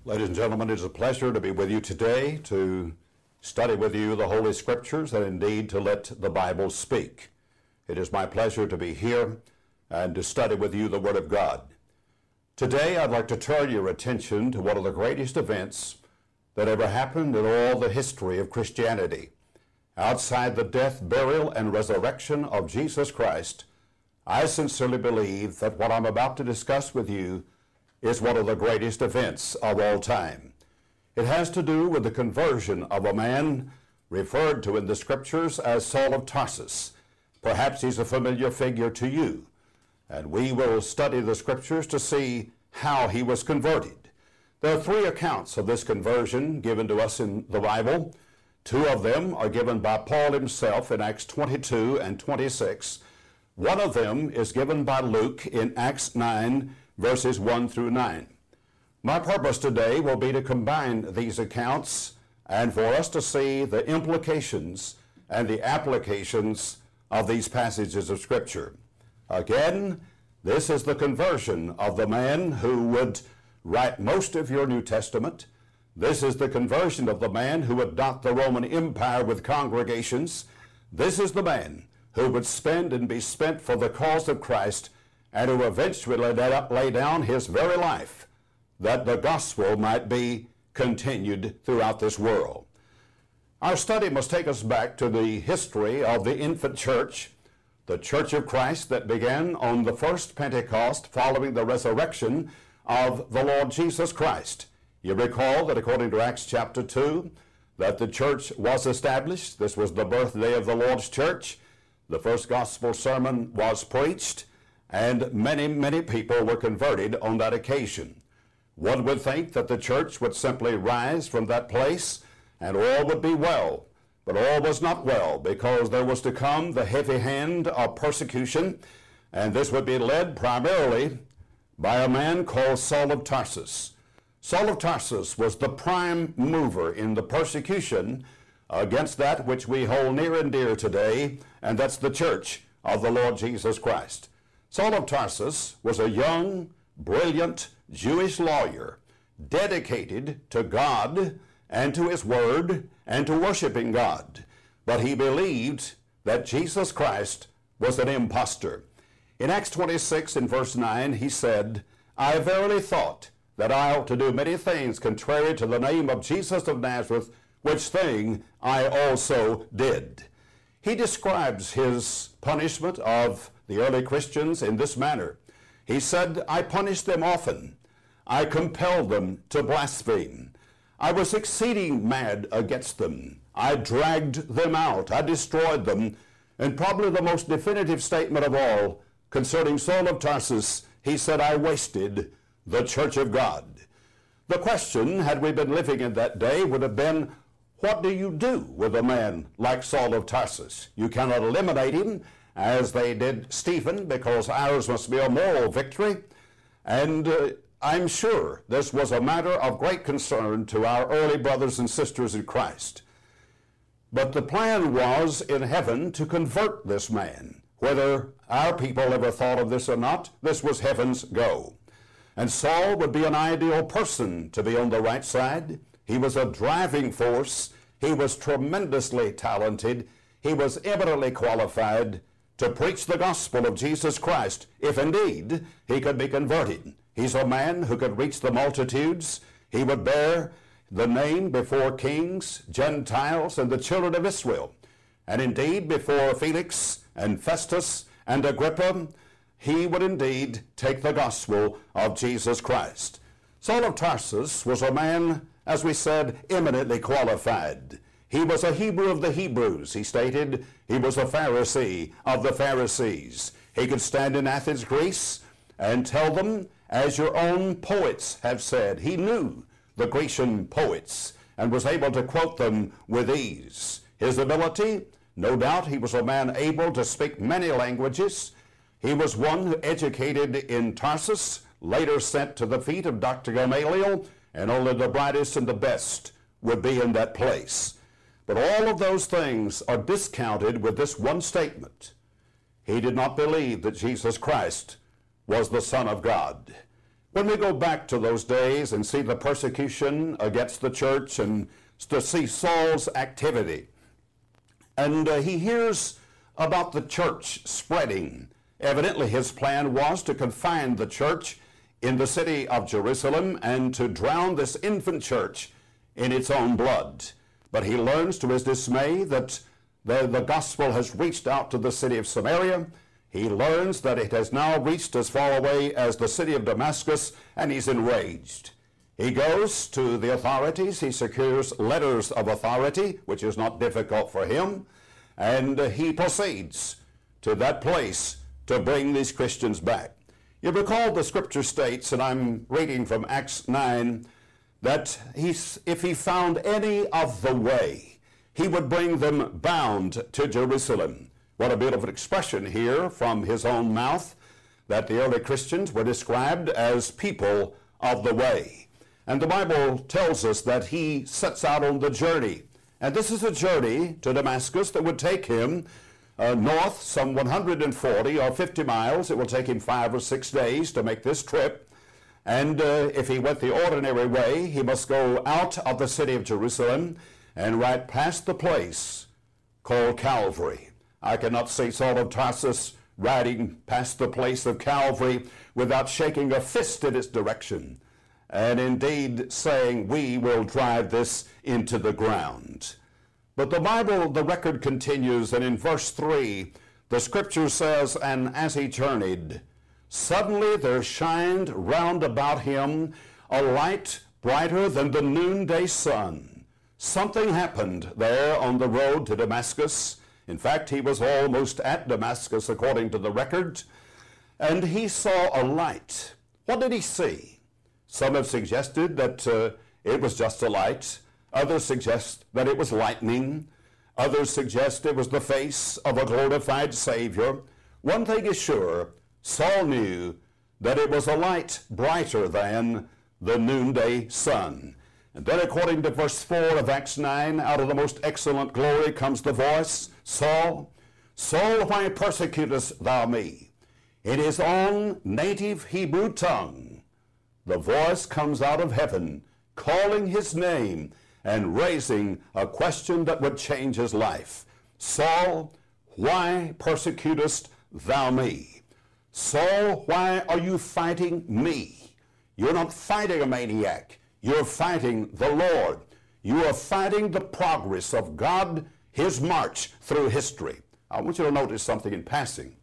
Ladies and gentlemen, it is a pleasure to be with you today to study with you the Holy Scriptures and indeed to let the Bible speak. It is my pleasure to be here and to study with you the Word of God. Today I'd like to turn your attention to one of the greatest events that ever happened in all the history of Christianity. Outside the death, burial, and resurrection of Jesus Christ, I sincerely believe that what I'm about to discuss with you is one of the greatest events of all time. It has to do with the conversion of a man referred to in the Scriptures as Saul of Tarsus. Perhaps he's a familiar figure to you, and we will study the Scriptures to see how he was converted. There are three accounts of this conversion given to us in the Bible. Two of them are given by Paul himself in Acts 22 and 26. One of them is given by Luke in Acts 9, verses 1 through 9. My purpose today will be to combine these accounts and for us to see the implications and the applications of these passages of Scripture. Again, this is the conversion of the man who would write most of your New Testament. This is the conversion of the man who would dot the Roman Empire with congregations. This is the man who would spend and be spent for the cause of Christ and who eventually lay down his very life that the gospel might be continued throughout this world. Our study must take us back to the history of the infant church, the Church of Christ that began on the first Pentecost following the resurrection of the Lord Jesus Christ. You recall that according to Acts chapter 2, that the church was established. This was the birthday of the Lord's church. The first gospel sermon was preached, and many people were converted on that occasion. One would think that the church would simply rise from that place and all would be well. But all was not well, because there was to come the heavy hand of persecution, and this would be led primarily by a man called Saul of Tarsus. Saul of Tarsus was the prime mover in the persecution against that which we hold near and dear today, and that's the church of the Lord Jesus Christ. Saul of Tarsus was a young, brilliant Jewish lawyer dedicated to God and to His Word and to worshiping God. But he believed that Jesus Christ was an impostor. In Acts 26 in verse 9, he said, "I verily thought that I ought to do many things contrary to the name of Jesus of Nazareth, which thing I also did." He describes his punishment of the early Christians in this manner. He said, "I punished them often. I compelled them to blaspheme. I was exceeding mad against them. I dragged them out. I destroyed them." And probably the most definitive statement of all concerning Saul of Tarsus, he said, "I wasted the church of God." The question, had we been living in that day, would have been, what do you do with a man like Saul of Tarsus? You cannot eliminate him, as they did Stephen, because ours must be a moral victory. And I'm sure this was a matter of great concern to our early brothers and sisters in Christ. But the plan was in heaven to convert this man. Whether our people ever thought of this or not, this was heaven's go. And Saul would be an ideal person to be on the right side. He was a driving force. He was tremendously talented. He was eminently qualified to preach the gospel of Jesus Christ, if indeed he could be converted. He's a man who could reach the multitudes. He would bear the name before kings, Gentiles, and the children of Israel. And indeed, before Felix and Festus and Agrippa, he would indeed take the gospel of Jesus Christ. Saul of Tarsus was a man, as we said, eminently qualified. He was a Hebrew of the Hebrews, he stated. He was a Pharisee of the Pharisees. He could stand in Athens, Greece, and tell them, as your own poets have said. He knew the Grecian poets and was able to quote them with ease. His ability, no doubt he was a man able to speak many languages. He was one who educated in Tarsus, later sent to the feet of Dr. Gamaliel, and only the brightest and the best would be in that place. But all of those things are discounted with this one statement. He did not believe that Jesus Christ was the Son of God. When we go back to those days and see the persecution against the church and to see Saul's activity, and he hears about the church spreading. Evidently his plan was to confine the church in the city of Jerusalem and to drown this infant church in its own blood. But he learns to his dismay that the gospel has reached out to the city of Samaria. He learns that it has now reached as far away as the city of Damascus, and he's enraged. He goes to the authorities. He secures letters of authority, which is not difficult for him, and he proceeds to that place to bring these Christians back. You recall the scripture states, and I'm reading from Acts 9, that if he found any of the way, he would bring them bound to Jerusalem. What a beautiful expression here from his own mouth, that the early Christians were described as people of the way. And the Bible tells us that he sets out on the journey. And this is a journey to Damascus that would take him north some 140 or 50 miles. It will take him 5 or 6 days to make this trip. And if he went the ordinary way, he must go out of the city of Jerusalem and right past the place called Calvary. I cannot see Saul of Tarsus riding past the place of Calvary without shaking a fist in its direction and indeed saying, we will drive this into the ground. But the Bible, the record continues, and in verse 3, the scripture says, and as he journeyed, suddenly there shined round about him a light brighter than the noonday sun. Something happened there on the road to Damascus. In fact, he was almost at Damascus, according to the record, and he saw a light. What did he see? Some have suggested that it was just a light. Others suggest that it was lightning. Others suggest it was the face of a glorified Savior. One thing is sure, Saul knew that it was a light brighter than the noonday sun. And then according to verse 4 of Acts 9, out of the most excellent glory comes the voice, Saul, Saul, why persecutest thou me? In his own native Hebrew tongue, the voice comes out of heaven, calling his name and raising a question that would change his life. Saul, why persecutest thou me? Saul, why are you fighting me? You're not fighting a maniac. You're fighting the Lord. You are fighting the progress of God, his march through history. I want you to notice something in passing.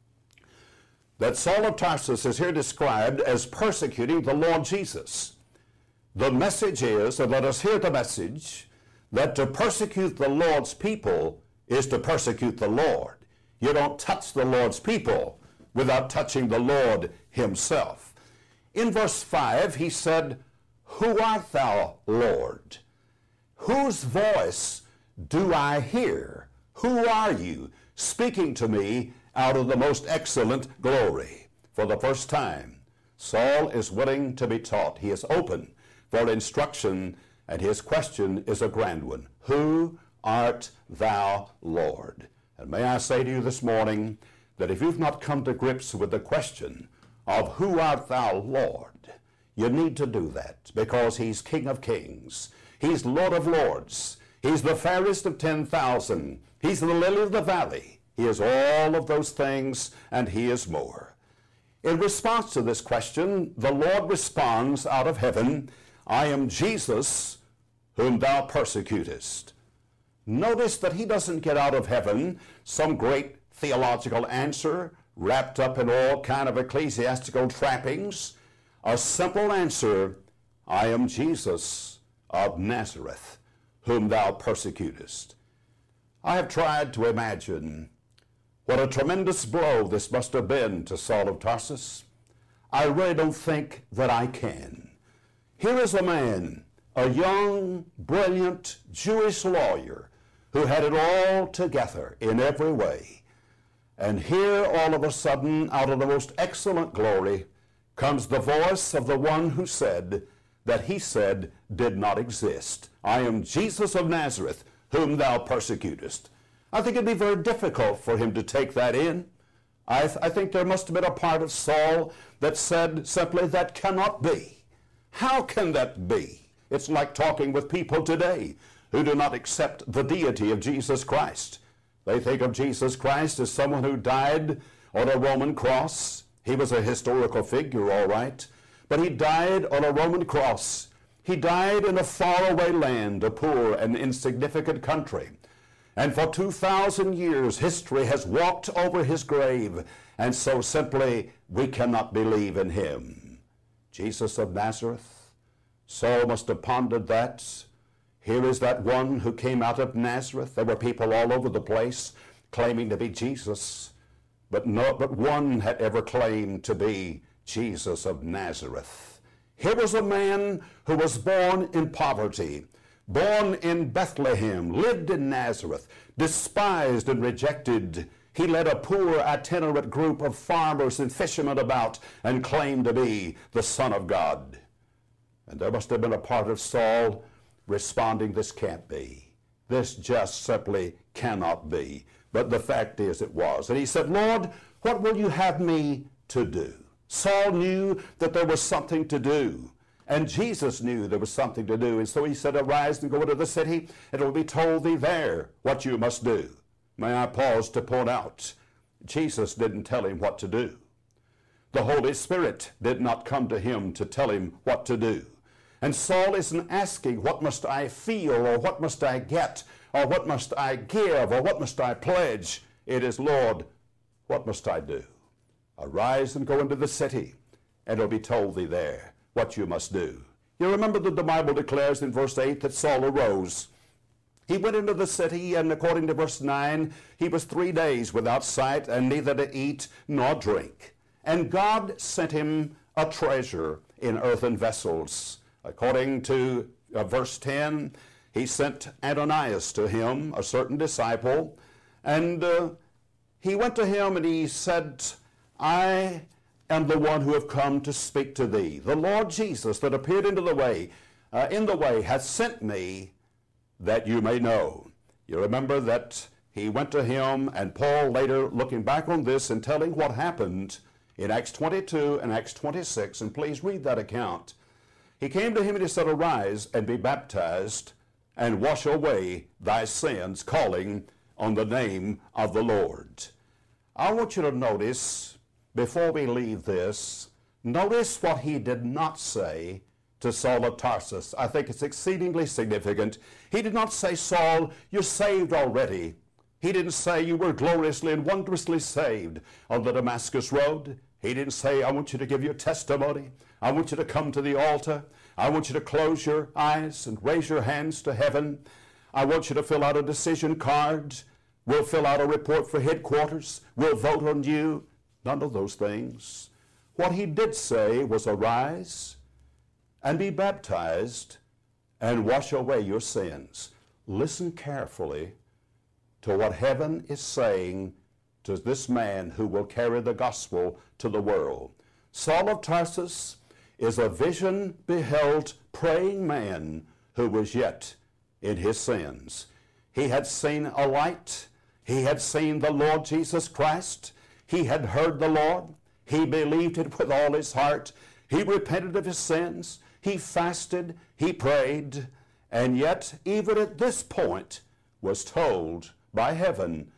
That Saul of Tarsus is here described as persecuting the Lord Jesus. The message is, and let us hear the message, that to persecute the Lord's people is to persecute the Lord. You don't touch the Lord's people without touching the Lord himself. In verse 5, he said, who art thou, Lord? Whose voice do I hear? Who are you speaking to me out of the most excellent glory? For the first time, Saul is willing to be taught. He is open for instruction, and his question is a grand one. Who art thou, Lord? And may I say to you this morning that if you've not come to grips with the question of who art thou, Lord, you need to do that, because he's King of Kings. He's Lord of Lords. He's the fairest of 10,000. He's the lily of the valley. He is all of those things, and he is more. In response to this question, the Lord responds out of heaven, I am Jesus, whom thou persecutest. Notice that he doesn't get out of heaven some great theological answer wrapped up in all kind of ecclesiastical trappings. A simple answer, I am Jesus of Nazareth, whom thou persecutest. I have tried to imagine what a tremendous blow this must have been to Saul of Tarsus. I really don't think that I can. Here is a man, a young, brilliant Jewish lawyer who had it all together in every way. And here, all of a sudden, out of the most excellent glory, comes the voice of the one who said that he said did not exist. I am Jesus of Nazareth, whom thou persecutest. I think it'd be very difficult for him to take that in. I think there must have been a part of Saul that said simply, that cannot be. How can that be? It's like talking with people today who do not accept the deity of Jesus Christ. They think of Jesus Christ as someone who died on a Roman cross. He was a historical figure, all right, but he died on a Roman cross. He died in a faraway land, a poor and insignificant country. And for 2,000 years, history has walked over his grave, and so simply we cannot believe in him. Jesus of Nazareth, Saul must have pondered that. Here is that one who came out of Nazareth. There were people all over the place claiming to be Jesus, but one had ever claimed to be Jesus of Nazareth. Here was a man who was born in poverty, born in Bethlehem, lived in Nazareth, despised and rejected. He led a poor itinerant group of farmers and fishermen about and claimed to be the Son of God. And there must have been a part of Saul responding, this can't be. This just simply cannot be. But the fact is it was. And he said, Lord, what will you have me to do? Saul knew that there was something to do. And Jesus knew there was something to do. And so he said, arise and go into the city. It will be told thee there what you must do. May I pause to point out, Jesus didn't tell him what to do. The Holy Spirit did not come to him to tell him what to do. And Saul isn't asking, what must I feel, or what must I get, or what must I give, or what must I pledge? It is, Lord, what must I do? Arise and go into the city, and it will be told thee there what you must do. You remember that the Bible declares in verse 8 that Saul arose. He went into the city, and according to verse 9, he was 3 days without sight, and neither to eat nor drink. And God sent him a treasure in earthen vessels. According to verse 10, he sent Ananias to him, a certain disciple, and he went to him and he said, I am the one who have come to speak to thee. The Lord Jesus that appeared in the way hath sent me that you may know. You remember that he went to him, and Paul later, looking back on this and telling what happened in Acts 22 and Acts 26, and please read that account. He came to him and he said, arise and be baptized and wash away thy sins, calling on the name of the Lord. I want you to notice, before we leave this, notice what he did not say to Saul of Tarsus. I think it's exceedingly significant. He did not say, Saul, you're saved already. He didn't say you were gloriously and wondrously saved on the Damascus Road. He didn't say, I want you to give your testimony. I want you to come to the altar. I want you to close your eyes and raise your hands to heaven. I want you to fill out a decision card. We'll fill out a report for headquarters. We'll vote on you. None of those things. What he did say was, arise and be baptized and wash away your sins. Listen carefully to what heaven is saying to this man who will carry the gospel to the world. Saul of Tarsus is a vision-beheld, praying man who was yet in his sins. He had seen a light. He had seen the Lord Jesus Christ. He had heard the Lord. He believed it with all his heart. He repented of his sins. He fasted. He prayed. And yet, even at this point, was told by heaven,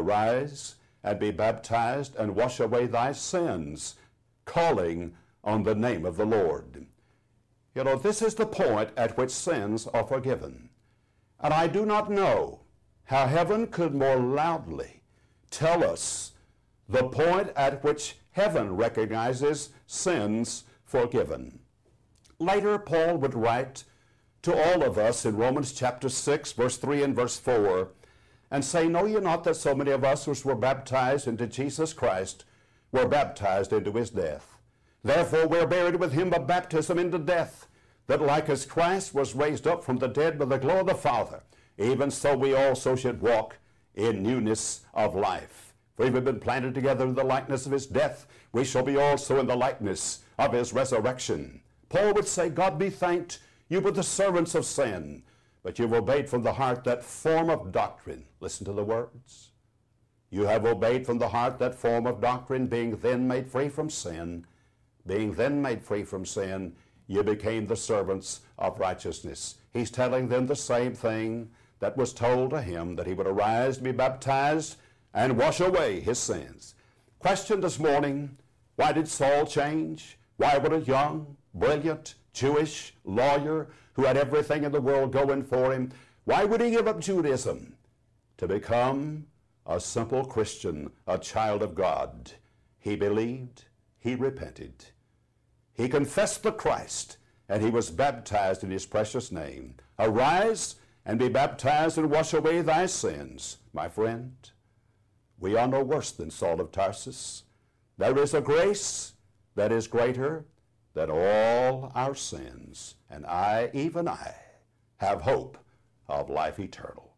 arise and be baptized and wash away thy sins, calling on the name of the Lord. You know, this is the point at which sins are forgiven. And I do not know how heaven could more loudly tell us the point at which heaven recognizes sins forgiven. Later, Paul would write to all of us in Romans chapter 6, verse 3 and verse 4, and say, know ye not that so many of us which were baptized into Jesus Christ were baptized into his death? Therefore we are buried with him by baptism into death, that like as Christ was raised up from the dead by the glory of the Father, even so we also should walk in newness of life. For if we have been planted together in the likeness of his death, we shall be also in the likeness of his resurrection. Paul would say, God be thanked, you were the servants of sin, but you've obeyed from the heart that form of doctrine. Listen to the words. You have obeyed from the heart that form of doctrine, being then made free from sin. Being then made free from sin, you became the servants of righteousness. He's telling them the same thing that was told to him, that he would arise to be baptized and wash away his sins. Question this morning, why did Saul change? Why would a young, brilliant, Jewish lawyer who had everything in the world going for him, why would he give up Judaism to become a simple Christian, a child of God? He believed, he repented, he confessed the Christ, and he was baptized in his precious name. Arise and be baptized and wash away thy sins. My friend, we are no worse than Saul of Tarsus. There is a grace that is greater than all our sins, and I, even I, have hope of life eternal.